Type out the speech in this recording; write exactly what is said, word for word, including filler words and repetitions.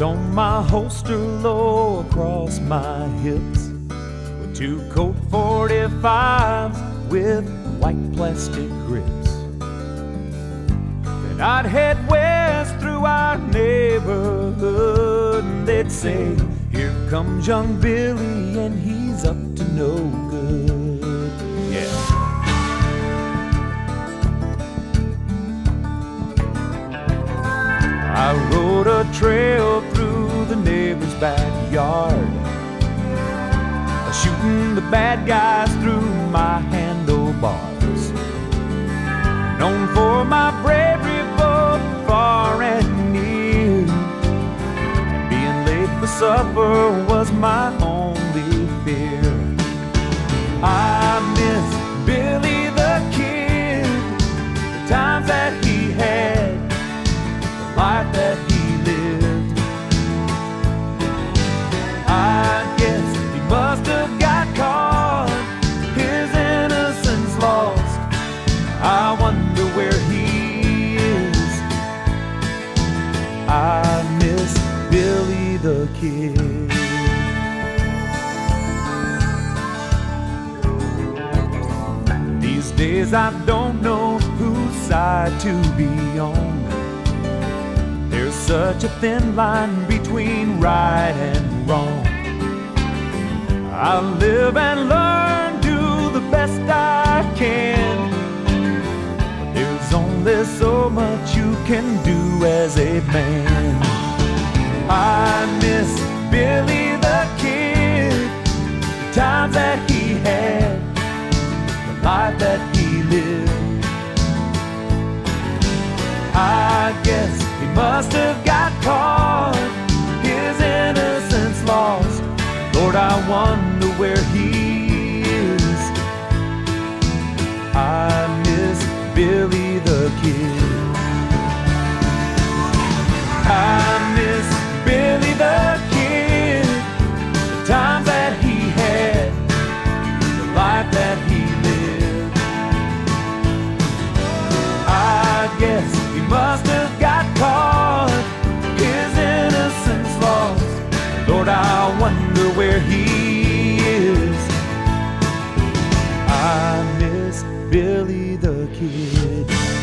on my holster low across my hips with two Colt forty-fives with white plastic grips. Then I'd head west through our neighborhood and they'd say, "Here comes young Billy and he's up to no good." Yeah. I rode a trail through the neighbor's backyard, shooting the bad guys through my handlebars. Known for my bravery both far and near, and being late for supper was my only fear. I miss Billy the Kid, the times that he had, life that he lived. I guess he must have got caught, his innocence lost. I wonder where he is. I miss Billy the Kid. These days I don't know whose side to be on. There's such a thin line between right and wrong. I live and learn, do the best I can, but there's only so much you can do as a man. I miss Billy the Kid, the times that he had, the life that he lived. I guess he must have got caught, his innocence lost. Lord, I wonder where he is. I miss Billy the Kid. I miss Billy the Kid, the times that he had, the life that he lived. I guess he must have got caught, his innocence lost. Lord, I wonder where he is. I miss Billy the Kid.